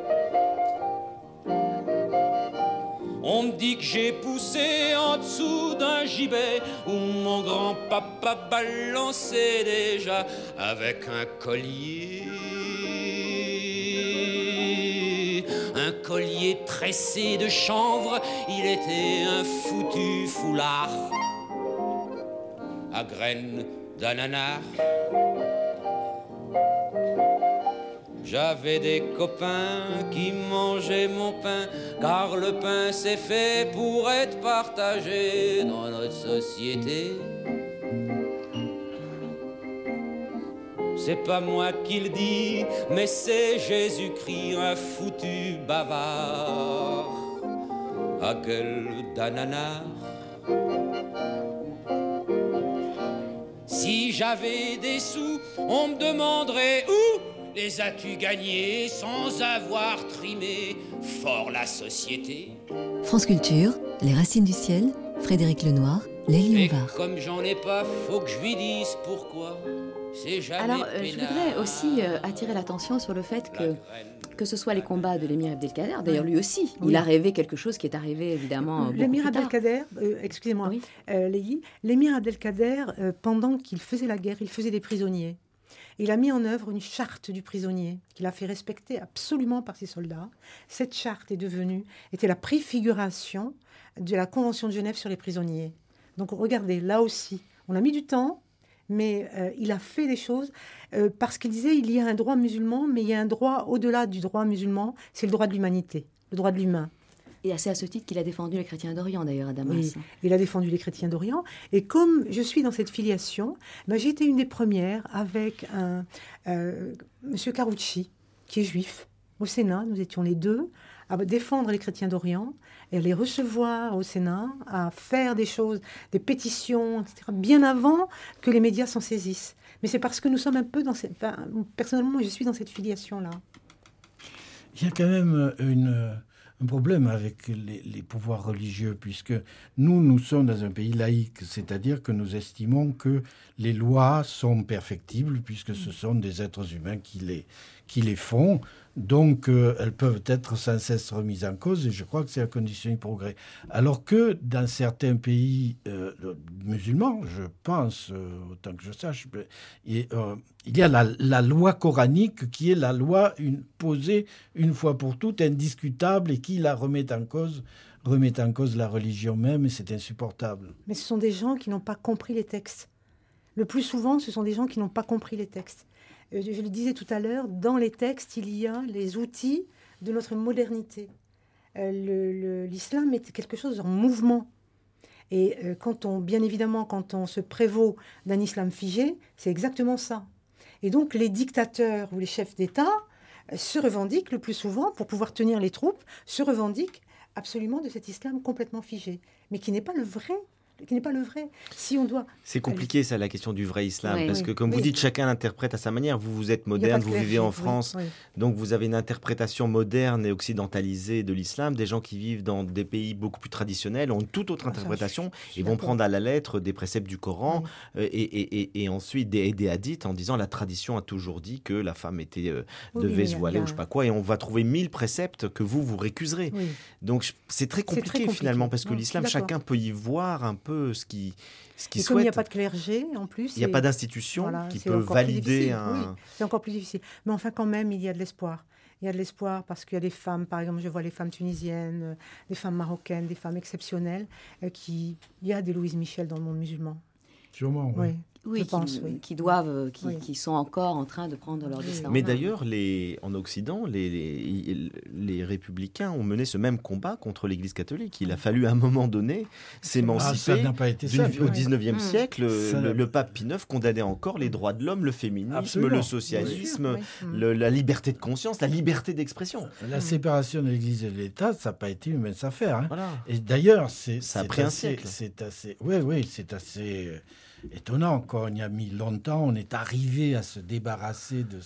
On me dit que j'ai poussé en dessous d'un gibet où mon grand-papa balançait déjà avec un collier. Un collier tressé de chanvre, il était un foutu foulard à graines d'ananas. J'avais des copains qui mangeaient mon pain, car le pain c'est fait pour être partagé dans notre société. C'est pas moi qui le dis, mais c'est Jésus-Christ, un foutu bavard à gueule d'ananas. Si j'avais des sous, on me demanderait où les as-tu gagnés sans avoir trimé fort la société? France Culture, Les Racines du Ciel, Frédéric Lenoir, Lélie Mais Lombard. comme j'en ai pas, faut que je lui dise pourquoi. C'est jamais Alors, je voudrais aussi attirer l'attention sur le fait que ce soit les combats de l'émir Abdelkader, d'ailleurs lui aussi, il a rêvé quelque chose qui est arrivé évidemment beaucoup L'émir plus tard. Abdelkader, excusez-moi, Oui. Lélie, l'émir Abdelkader, pendant qu'il faisait la guerre, il faisait des prisonniers. Il a mis en œuvre une charte du prisonnier qu'il a fait respecter absolument par ses soldats. Cette charte était la préfiguration de la Convention de Genève sur les prisonniers. Donc regardez, là aussi, on a mis du temps, mais il a fait des choses parce qu'il disait il y a un droit musulman, mais il y a un droit au-delà du droit musulman, c'est le droit de l'humanité, le droit de l'humain. Et c'est à ce titre qu'il a défendu les chrétiens d'Orient d'ailleurs à Damas. Oui, il a défendu les chrétiens d'Orient. Et comme je suis dans cette filiation, j'ai été une des premières avec Monsieur Carucci, qui est juif. Au Sénat, nous étions les deux à défendre les chrétiens d'Orient et à les recevoir au Sénat, à faire des choses, des pétitions, etc., bien avant que les médias s'en saisissent. Mais c'est parce que nous sommes un peu dans cette... Enfin, personnellement, je suis dans cette filiation-là. Il y a quand même un problème avec les pouvoirs religieux, puisque nous sommes dans un pays laïque, c'est-à-dire que nous estimons que les lois sont perfectibles, puisque ce sont des êtres humains qui les font. Donc, elles peuvent être sans cesse remises en cause, et je crois que c'est la condition du progrès. Alors que dans certains pays musulmans, je pense, autant que je sache, il y a la loi coranique qui est la loi posée une fois pour toutes, indiscutable, et qui la remet en cause la religion même, et c'est insupportable. Mais ce sont des gens qui n'ont pas compris les textes. Le plus souvent, ce sont des gens qui n'ont pas compris les textes. Je le disais tout à l'heure, dans les textes, il y a les outils de notre modernité. L'islam est quelque chose en mouvement. Et bien évidemment, quand on se prévaut d'un islam figé, c'est exactement ça. Et donc, les dictateurs ou les chefs d'État se revendiquent le plus souvent, pour pouvoir tenir les troupes, se revendiquent absolument de cet islam complètement figé, mais qui n'est pas le vrai le vrai. Si on doit... C'est compliqué, ça, la question du vrai islam, Oui, parce que, comme vous dites, chacun l'interprète à sa manière. Vous êtes moderne, vous vivez en France, donc vous avez une interprétation moderne et occidentalisée de l'islam. Des gens qui vivent dans des pays beaucoup plus traditionnels ont une toute autre interprétation et vont prendre à la lettre des préceptes du Coran et ensuite des hadiths en disant la tradition a toujours dit que la femme devait se voiler ou je sais pas quoi, et on va trouver 1000 préceptes que vous récuserez. Oui. Donc c'est très compliqué finalement, parce que l'islam, chacun peut y voir un peu ce qu'il souhaite. Comme il n'y a pas de clergé, en plus... Il n'y a pas d'institution qui peut valider un... Oui, c'est encore plus difficile. Mais enfin, quand même, il y a de l'espoir. Il y a de l'espoir parce qu'il y a des femmes, par exemple, je vois les femmes tunisiennes, des femmes marocaines, des femmes exceptionnelles, il y a des Louise Michel dans le monde musulman. Sûrement, oui. Oui, qui sont encore en train de prendre leur destin. Mais d'ailleurs, en Occident, les républicains ont mené ce même combat contre l'Église catholique. Il a fallu à un moment donné s'émanciper. Ça n'a pas été simple. Au XIXe siècle, le pape Pie IX condamnait encore les droits de l'homme, le féminisme, le socialisme, la liberté de conscience, la liberté d'expression. La séparation de l'Église et de l'État, ça n'a pas été une mince affaire. Hein. Voilà. Et d'ailleurs, ça a pris un siècle. C'est assez étonnant. Quand il y a mis longtemps, on est arrivé à se débarrasser de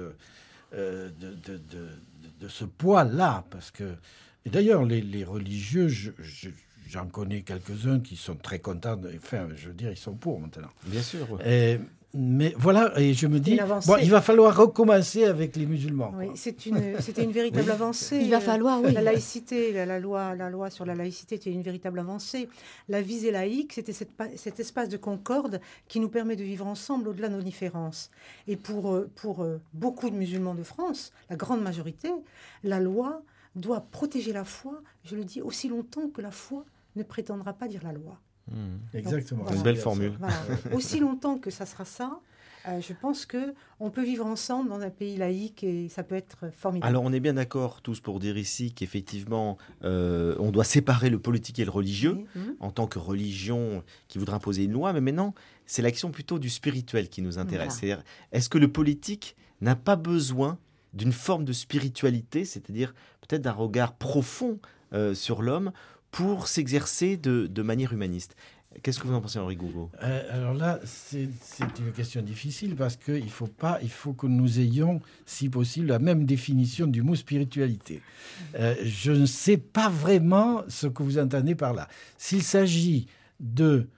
ce poids-là, parce que... Et d'ailleurs, les religieux, j'en connais quelques-uns qui sont très contents. Enfin, je veux dire, ils sont pour maintenant. Bien sûr. Mais voilà, et je me dis, il va falloir recommencer avec les musulmans. Oui, c'était une véritable avancée. Il va falloir, oui. La laïcité, la loi sur la laïcité était une véritable avancée. La visée laïque, c'était cet espace de concorde qui nous permet de vivre ensemble au-delà de nos différences. Et pour beaucoup de musulmans de France, la grande majorité, la loi doit protéger la foi, je le dis, aussi longtemps que la foi ne prétendra pas dire la loi. Exactement. Une belle formule. Voilà. Aussi longtemps que ça sera ça, je pense qu'on peut vivre ensemble dans un pays laïque et ça peut être formidable. Alors on est bien d'accord tous pour dire ici qu'effectivement on doit séparer le politique et le religieux en tant que religion qui voudra imposer une loi, mais maintenant c'est l'action plutôt du spirituel qui nous intéresse. Voilà. Est-ce que le politique n'a pas besoin d'une forme de spiritualité, c'est-à-dire peut-être d'un regard profond sur l'homme, pour s'exercer de manière humaniste? Qu'est-ce que vous en pensez, Henri Gougaud? Alors là, c'est une question difficile parce qu'il faut que nous ayons, si possible, la même définition du mot spiritualité. Je ne sais pas vraiment ce que vous entendez par là. S'il s'agit du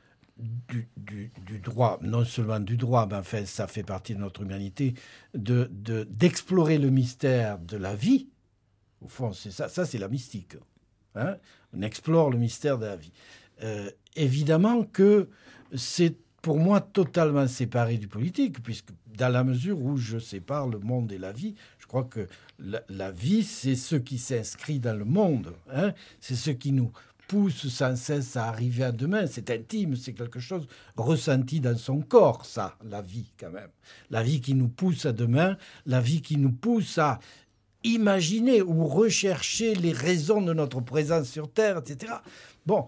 droit, non seulement du droit, mais enfin, ça fait partie de notre humanité, d'explorer le mystère de la vie, au fond, c'est ça c'est la mystique. Hein? On explore le mystère de la vie. Évidemment que c'est pour moi totalement séparé du politique, puisque dans la mesure où je sépare le monde et la vie, je crois que la vie, c'est ce qui s'inscrit dans le monde. Hein? C'est ce qui nous pousse sans cesse à arriver à demain. C'est intime, c'est quelque chose ressenti dans son corps, ça, la vie quand même. La vie qui nous pousse à demain, la vie qui nous pousse à imaginer ou rechercher les raisons de notre présence sur Terre, etc. Bon,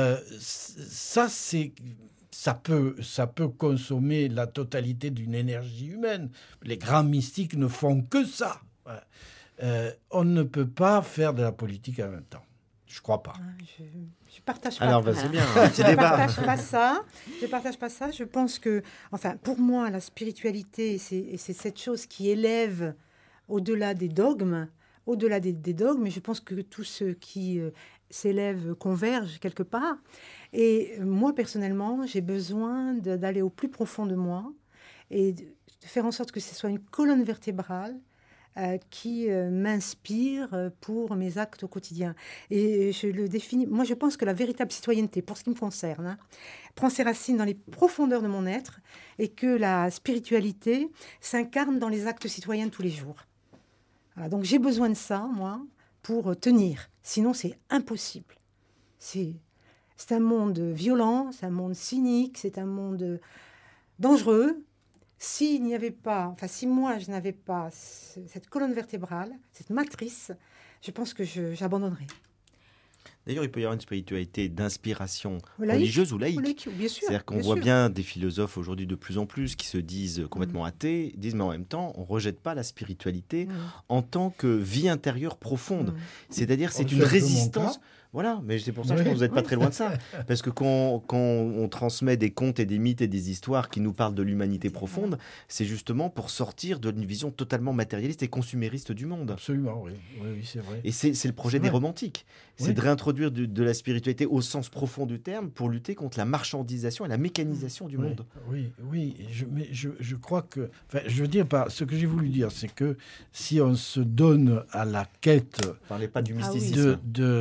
ça peut consommer la totalité d'une énergie humaine. Les grands mystiques ne font que ça. On ne peut pas faire de la politique en même temps. Je crois pas. Je partage pas. Alors, c'est bien, un petit débat. Je partage pas ça. Je pense que, enfin, pour moi, la spiritualité, c'est cette chose qui élève au-delà des dogmes, mais je pense que tous ceux qui s'élèvent convergent quelque part. Et moi, personnellement, j'ai besoin d'aller au plus profond de moi et de faire en sorte que ce soit une colonne vertébrale qui m'inspire pour mes actes au quotidien. Et je le définis... Moi, je pense que la véritable citoyenneté, pour ce qui me concerne, prend ses racines dans les profondeurs de mon être et que la spiritualité s'incarne dans les actes citoyens de tous les jours. Voilà, donc j'ai besoin de ça, moi, pour tenir. Sinon, c'est impossible. C'est un monde violent, c'est un monde cynique, c'est un monde dangereux. Si moi, je n'avais pas cette colonne vertébrale, cette matrice, je pense que j'abandonnerais. D'ailleurs, il peut y avoir une spiritualité d'inspiration religieuse ou laïque. Bien sûr. C'est-à-dire qu'on voit bien des philosophes aujourd'hui de plus en plus qui se disent complètement athées, disent mais en même temps, on ne rejette pas la spiritualité en tant que vie intérieure profonde. C'est-à-dire c'est une résistance. Voilà, mais c'est pour ça que je pense que vous n'êtes pas très loin de ça. Parce que quand on transmet des contes et des mythes et des histoires qui nous parlent de l'humanité profonde, c'est justement pour sortir d'une vision totalement matérialiste et consumériste du monde. Absolument, oui, c'est vrai. Et c'est le projet des romantiques. C'est Oui. de réintroduire de la spiritualité au sens profond du terme pour lutter contre la marchandisation et la mécanisation du monde. Oui, mais je crois que... Enfin, je veux dire, ce que j'ai voulu dire, c'est que si on se donne à la quête... Ne parlez pas du mysticisme.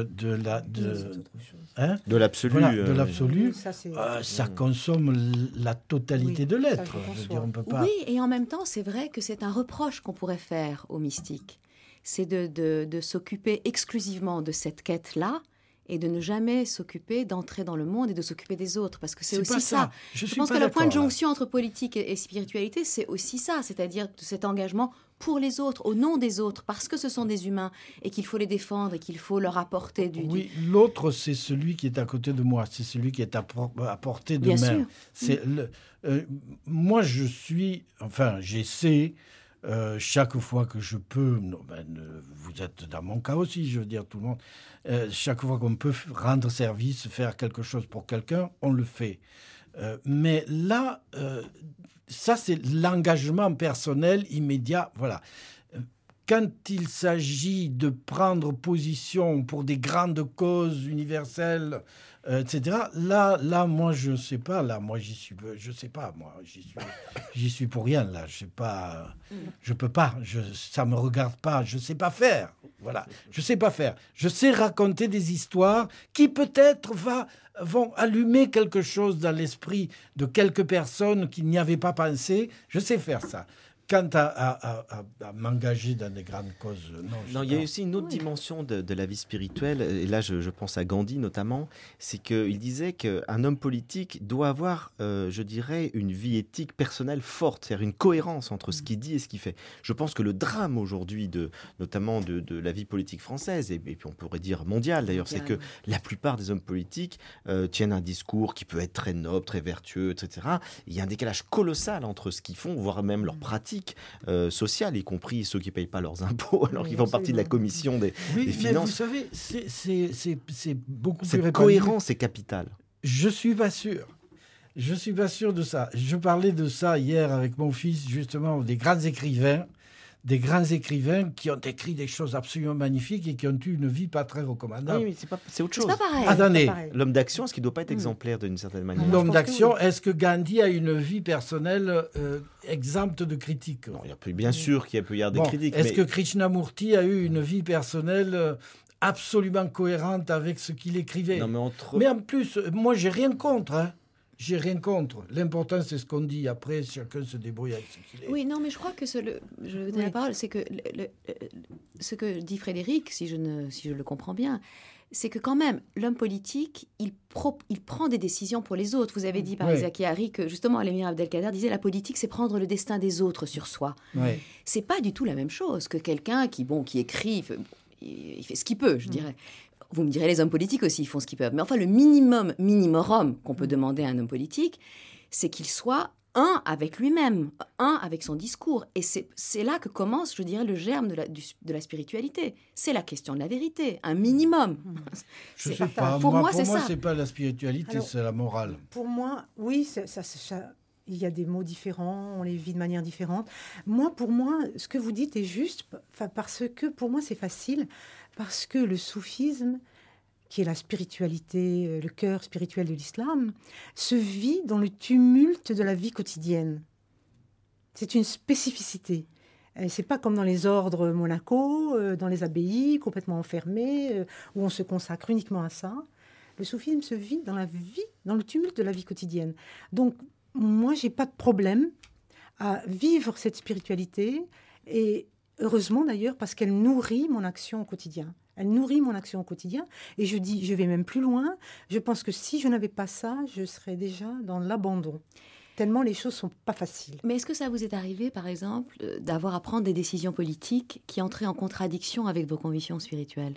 De l'absolu. Voilà, de l'absolu, Oui, ça consomme la totalité de l'être. ça, je Je veux dire, on peut pas... Oui, et en même temps, c'est vrai que c'est un reproche qu'on pourrait faire aux mystiques. C'est de s'occuper exclusivement de cette quête-là et de ne jamais s'occuper d'entrer dans le monde et de s'occuper des autres. Parce que c'est aussi pas ça. Je suis pense pas que le point de d'accord, là. jonction entre politique et spiritualité, c'est aussi ça. C'est-à-dire cet engagement pour les autres, au nom des autres, parce que ce sont des humains et qu'il faut les défendre et qu'il faut leur apporter du... Oui, l'autre, c'est celui qui est à côté de moi. C'est celui qui est à portée de Bien main. sûr. C'est moi, j'essaie... chaque fois que je peux, vous êtes dans mon cas aussi, je veux dire tout le monde, chaque fois qu'on peut rendre service, faire quelque chose pour quelqu'un, on le fait. Mais là, ça c'est l'engagement personnel immédiat, voilà. Quand il s'agit de prendre position pour des grandes causes universelles, etc. Là, moi, je sais pas. Là, moi, je sais pas. Moi, j'y suis pour rien. Là, je sais pas. Je peux pas. Ça me regarde pas. Je sais pas faire. Voilà. Je sais pas faire. Je sais raconter des histoires qui peut-être vont allumer quelque chose dans l'esprit de quelques personnes qui n'y avaient pas pensé. Je sais faire ça. Quant à m'engager dans des grandes causes, non, il y a aussi une autre dimension de la vie spirituelle, et là je pense à Gandhi notamment, c'est qu'il disait qu'un homme politique doit avoir, je dirais, une vie éthique personnelle forte, c'est-à-dire une cohérence entre ce qu'il dit et ce qu'il fait. Je pense que le drame aujourd'hui, notamment de la vie politique française, et puis on pourrait dire mondiale d'ailleurs, c'est que la plupart des hommes politiques tiennent un discours qui peut être très noble, très vertueux, etc. Il y a un décalage colossal entre ce qu'ils font, voire même leurs pratiques sociales, y compris ceux qui ne payent pas leurs impôts, alors qu'ils font partie de la commission des finances. Mais vous savez, c'est beaucoup plus Cette répandu. cohérence est capitale. Je suis pas sûr. Je suis pas sûr de ça. Je parlais de ça hier avec mon fils, justement, des grands écrivains qui ont écrit des choses absolument magnifiques et qui ont eu une vie pas très recommandable. Oui, mais c'est autre chose. C'est pas pareil. Attendez, L'homme d'action, est-ce qu'il ne doit pas être exemplaire d'une certaine manière? l'homme d'action, est-ce que Gandhi a une vie personnelle exempte de critiques? Non, bien sûr qu'il peut y avoir des critiques. Est-ce que Krishnamurti a eu une vie personnelle absolument cohérente avec ce qu'il écrivait? Non, mais en plus, moi, j'ai rien contre. Hein. J'ai rien contre. L'important, c'est ce qu'on dit. Après, chacun se débrouille avec ce qu'il est. Oui, non, mais je crois que je vous donne la parole, c'est que ce que dit Frédéric, si je le comprends bien, c'est que quand même, l'homme politique, il prend des décisions pour les autres. Vous avez dit par Isaac Hari que justement, l'émir Abdelkader disait la politique, c'est prendre le destin des autres sur soi. Ouais. C'est pas du tout la même chose que quelqu'un qui écrit, il fait ce qu'il peut, je dirais. Vous me direz, les hommes politiques aussi, ils font ce qu'ils peuvent. Mais enfin, le minimum qu'on peut demander à un homme politique, c'est qu'il soit un avec lui-même, un avec son discours. Et c'est là que commence, je dirais, le germe de la spiritualité. C'est la question de la vérité, un minimum. Je sais pas. Pour moi, c'est ça. C'est pas la spiritualité, Alors, c'est la morale. Pour moi, oui, il y a des mots différents, on les vit de manière différente. Pour moi, ce que vous dites est juste, parce que pour moi, c'est facile, parce que le soufisme, qui est la spiritualité, le cœur spirituel de l'islam, se vit dans le tumulte de la vie quotidienne. C'est une spécificité. C'est pas comme dans les ordres monacaux, dans les abbayes, complètement enfermés, où on se consacre uniquement à ça. Le soufisme se vit dans le tumulte de la vie quotidienne. Donc, moi, j'ai pas de problème à vivre cette spiritualité, et heureusement d'ailleurs, parce qu'elle nourrit mon action au quotidien. Elle nourrit mon action au quotidien. Et je vais même plus loin. Je pense que si je n'avais pas ça, je serais déjà dans l'abandon. Tellement les choses sont pas faciles. Mais est-ce que ça vous est arrivé, par exemple, d'avoir à prendre des décisions politiques qui entraient en contradiction avec vos convictions spirituelles?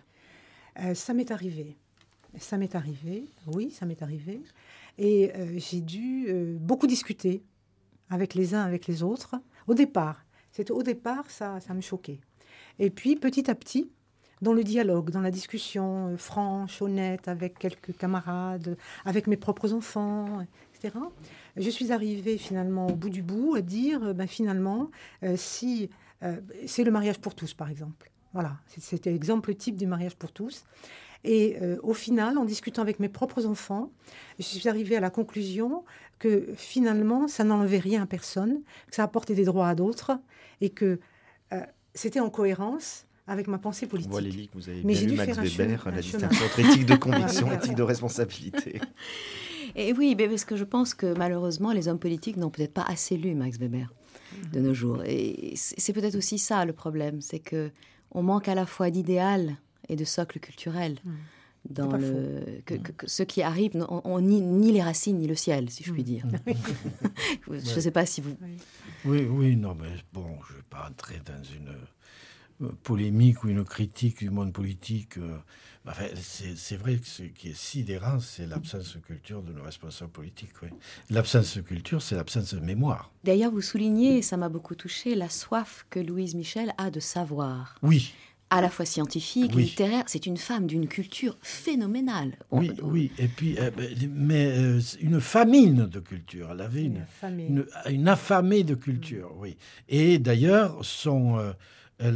Ça m'est arrivé. Ça m'est arrivé. Oui, ça m'est arrivé. Et j'ai dû beaucoup discuter avec les uns, avec les autres. Au départ, ça me choquait. Et puis, petit à petit, dans le dialogue, dans la discussion franche, honnête, avec quelques camarades, avec mes propres enfants, etc. Je suis arrivée finalement au bout du bout à dire, finalement, si c'est le mariage pour tous, par exemple. Voilà, c'était l'exemple type du mariage pour tous. Et au final, en discutant avec mes propres enfants, je suis arrivée à la conclusion que finalement, ça n'enlevait rien à personne, que ça apportait des droits à d'autres, et que c'était en cohérence avec ma pensée politique. On voit, Lélie, que vous avez Mais bien j'ai lu dû Max faire Weber, la un distinction entre éthique de conviction et éthique de responsabilité. Et oui, parce que je pense que malheureusement, les hommes politiques n'ont peut-être pas assez lu Max Weber de nos jours. Et c'est peut-être aussi ça le problème, c'est que on manque à la fois d'idéal et de socle culturel. Dans que ceux qui arrivent ont ni les racines ni le ciel, si je puis dire. Je ne sais pas si vous... Oui, non, mais bon, je ne vais pas entrer dans une polémique ou une critique du monde politique. Enfin, c'est vrai que ce qui est sidérant, c'est l'absence de culture de nos responsables politiques. Oui. L'absence de culture, c'est l'absence de mémoire. D'ailleurs, vous soulignez, et ça m'a beaucoup touché, la soif que Louise Michel a de savoir. Oui. À la fois scientifique, oui. littéraire, c'est une femme d'une culture phénoménale. Oui, et puis, une famine de culture. Elle avait une affamée de culture, oui. Et d'ailleurs, elle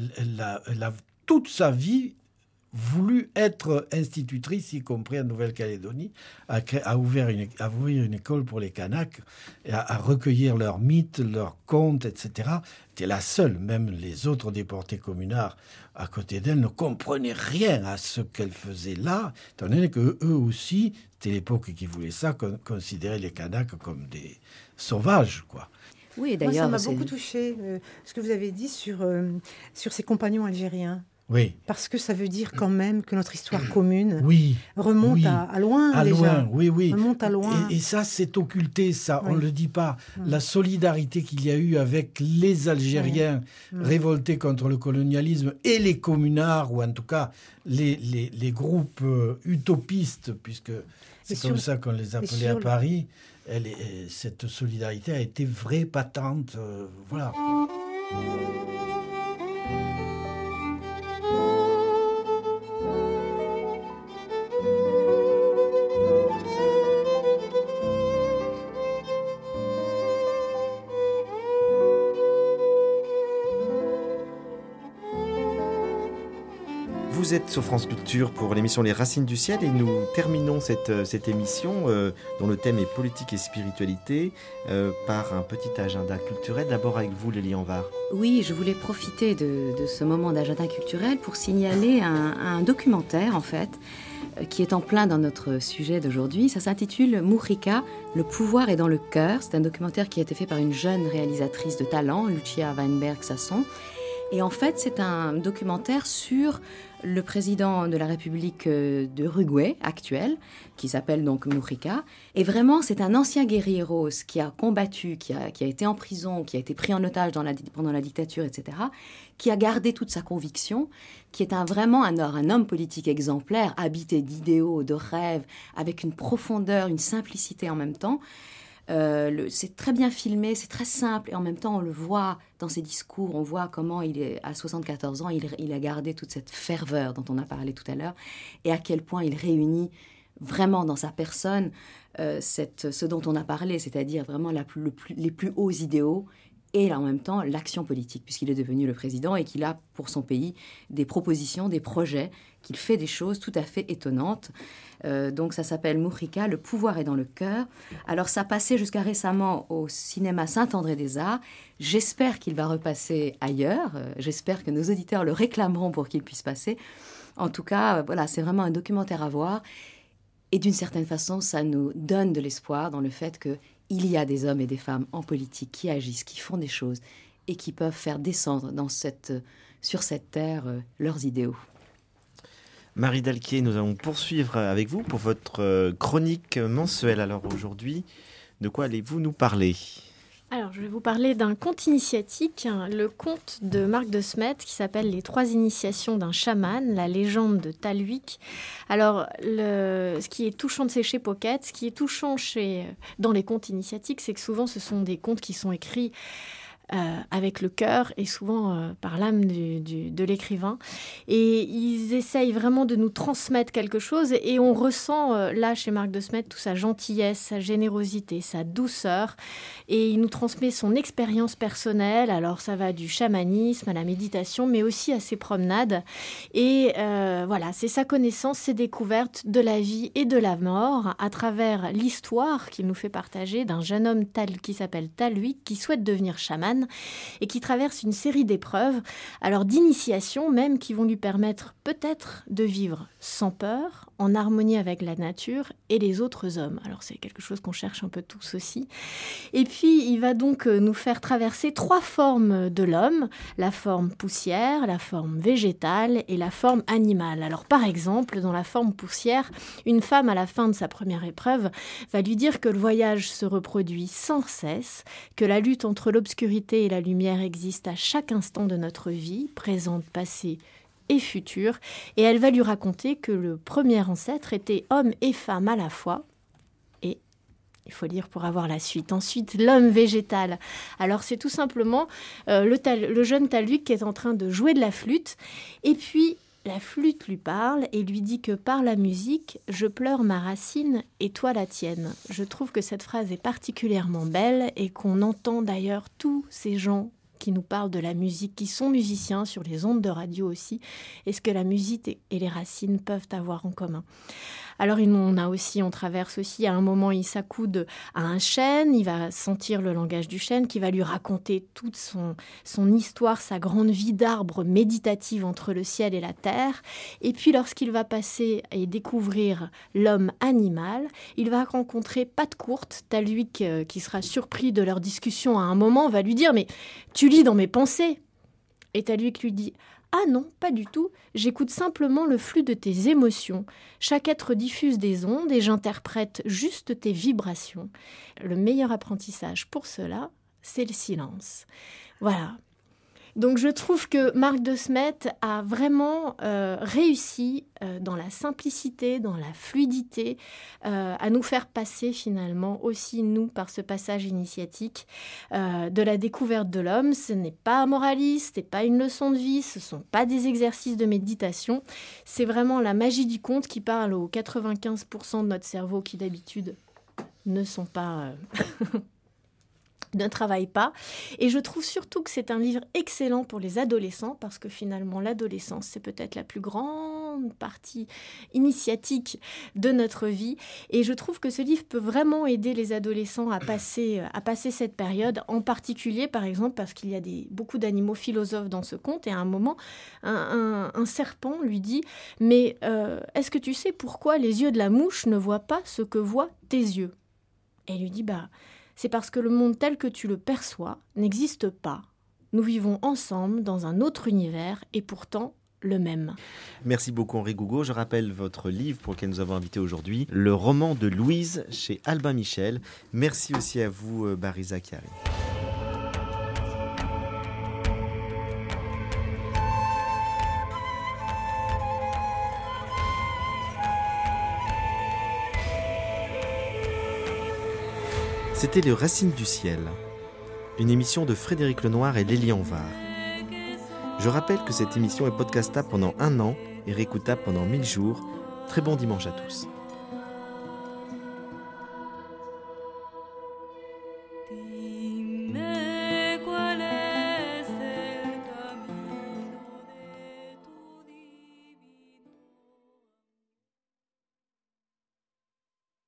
a toute sa vie voulu être institutrice, y compris en Nouvelle-Calédonie, a ouvert une école pour les Kanaks, à recueillir leurs mythes, leurs contes, etc. C'était la seule. Même les autres déportés communards à côté d'elle ne comprenaient rien à ce qu'elle faisait là, étant donné qu'eux aussi, c'était l'époque qui voulait ça, considéraient les Kanaks comme des sauvages, quoi. Oui, d'ailleurs, moi, ça m'a beaucoup touché ce que vous avez dit sur ses compagnons algériens. Oui. Parce que ça veut dire quand même que notre histoire commune remonte à loin. À déjà. Loin, oui. Remonte à loin. Et ça, c'est occulté, ça, on ne le dit pas. La solidarité qu'il y a eu avec les Algériens révoltés contre le colonialisme et les communards, ou en tout cas les groupes utopistes, puisque c'est comme ça qu'on les appelait à Paris, cette solidarité a été vraie, patente, voilà. Vous êtes sur France Culture pour l'émission Les Racines du Ciel et nous terminons cette émission dont le thème est politique et spiritualité par un petit agenda culturel. D'abord avec vous, Lélie Anvar. Oui, je voulais profiter de ce moment d'agenda culturel pour signaler un documentaire, en fait, qui est en plein dans notre sujet d'aujourd'hui. Ça s'intitule Mourika, le pouvoir est dans le cœur. C'est un documentaire qui a été fait par une jeune réalisatrice de talent, Lucia Weinberg-Sasson. Et en fait, c'est un documentaire sur le président de la République d'Uruguay actuel, qui s'appelle donc Mourika. Et vraiment, c'est un ancien guerrieros qui a combattu, qui a été en prison, qui a été pris en otage pendant la dictature, etc., qui a gardé toute sa conviction, qui est vraiment un homme politique exemplaire, habité d'idéaux, de rêves, avec une profondeur, une simplicité en même temps. C'est très bien filmé, c'est très simple et en même temps on le voit dans ses discours, on voit comment à 74 ans il a gardé toute cette ferveur dont on a parlé tout à l'heure et à quel point il réunit vraiment dans sa personne ce dont on a parlé, c'est-à-dire vraiment les plus hauts idéaux et en même temps l'action politique, puisqu'il est devenu le président et qu'il a pour son pays des propositions, des projets, qu'il fait des choses tout à fait étonnantes. Donc ça s'appelle Mourika, le pouvoir est dans le cœur. Alors ça passait jusqu'à récemment au cinéma Saint-André-des-Arts. J'espère qu'il va repasser ailleurs. J'espère que nos auditeurs le réclameront pour qu'il puisse passer. En tout cas, voilà, c'est vraiment un documentaire à voir. Et d'une certaine façon, ça nous donne de l'espoir dans le fait qu'il y a des hommes et des femmes en politique qui agissent, qui font des choses et qui peuvent faire descendre sur cette terre leurs idéaux. Marie Dalquier, nous allons poursuivre avec vous pour votre chronique mensuelle. Alors aujourd'hui, de quoi allez-vous nous parler ? Alors, je vais vous parler d'un conte initiatique, le conte de Marc de Smet qui s'appelle « Les 3 initiations d'un chaman, la légende de Talwik ». Alors, ce qui est touchant chez Pocket, ce qui est touchant dans les contes initiatiques, c'est que souvent ce sont des contes qui sont écrits avec le cœur et souvent par l'âme de l'écrivain. Et ils essayent vraiment de nous transmettre quelque chose et on ressent là chez Marc de Smet toute sa gentillesse, sa générosité, sa douceur. Et il nous transmet son expérience personnelle. Alors ça va du chamanisme à la méditation, mais aussi à ses promenades. Et voilà, c'est sa connaissance, ses découvertes de la vie et de la mort à travers l'histoire qu'il nous fait partager d'un jeune homme qui s'appelle Talhuik, qui souhaite devenir chaman et qui traverse une série d'épreuves, alors d'initiation même, qui vont lui permettre peut-être de vivre sans peur, en harmonie avec la nature et les autres hommes. Alors c'est quelque chose qu'on cherche un peu tous aussi. Et puis il va donc nous faire traverser 3 formes de l'homme, la forme poussière, la forme végétale et la forme animale. Alors par exemple, dans la forme poussière, une femme à la fin de sa première épreuve va lui dire que le voyage se reproduit sans cesse, que la lutte entre l'obscurité et la lumière existe à chaque instant de notre vie, présente, passée et future, et elle va lui raconter que le premier ancêtre était homme et femme à la fois, et il faut lire pour avoir la suite. Ensuite, l'homme végétal. Alors c'est tout simplement le jeune Talhuik qui est en train de jouer de la flûte, et puis la flûte lui parle et lui dit que par la musique, je pleure ma racine et toi la tienne. Je trouve que cette phrase est particulièrement belle et qu'on entend d'ailleurs tous ces gens qui nous parlent de la musique, qui sont musiciens sur les ondes de radio aussi, et ce que la musique et les racines peuvent avoir en commun. Alors on traverse aussi, à un moment il s'accoude à un chêne, il va sentir le langage du chêne qui va lui raconter toute son histoire, sa grande vie d'arbre méditative entre le ciel et la terre. Et puis lorsqu'il va passer et découvrir l'homme animal, il va rencontrer Patte-Courte, Talhuik qui sera surpris de leur discussion à un moment, va lui dire « Mais tu lis dans mes pensées ?» Et Talhuik lui dit « Ah non, pas du tout, j'écoute simplement le flux de tes émotions. Chaque être diffuse des ondes et j'interprète juste tes vibrations. Le meilleur apprentissage pour cela, c'est le silence. » Voilà. Donc je trouve que Marc de Smet a vraiment réussi dans la simplicité, dans la fluidité, à nous faire passer finalement aussi, nous, par ce passage initiatique de la découverte de l'homme. Ce n'est pas moraliste, ce n'est pas une leçon de vie, ce ne sont pas des exercices de méditation. C'est vraiment la magie du conte qui parle aux 95% de notre cerveau qui d'habitude ne sont pas... ne travaille pas. Et je trouve surtout que c'est un livre excellent pour les adolescents parce que finalement, l'adolescence, c'est peut-être la plus grande partie initiatique de notre vie. Et je trouve que ce livre peut vraiment aider les adolescents à passer cette période, en particulier, par exemple, parce qu'il y a beaucoup d'animaux philosophes dans ce conte. Et à un moment, un serpent lui dit « Mais est-ce que tu sais pourquoi les yeux de la mouche ne voient pas ce que voient tes yeux ?» Et il lui dit « C'est parce que le monde tel que tu le perçois n'existe pas. Nous vivons ensemble dans un autre univers et pourtant le même. » Merci beaucoup Henri Gougaud. Je rappelle votre livre pour lequel nous avons invité aujourd'hui, Le roman de Louise chez Albin Michel. Merci aussi à vous Bariza Chiari. C'était Les Racines du ciel, une émission de Frédéric Lenoir et Lélie Anvar. Je rappelle que cette émission est podcastable pendant 1 an et réécoutable pendant 1000 jours. Très bon dimanche à tous.